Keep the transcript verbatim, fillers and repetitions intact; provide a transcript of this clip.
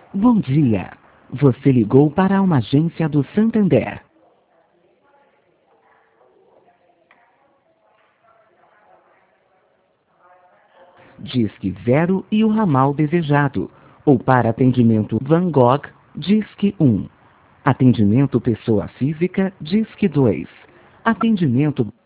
Bom dia. Você ligou para uma agência do Santander. Disque zero e o ramal desejado. Ou para atendimento Van Gogh, Disque um. Atendimento pessoa física, Disque dois. Atendimento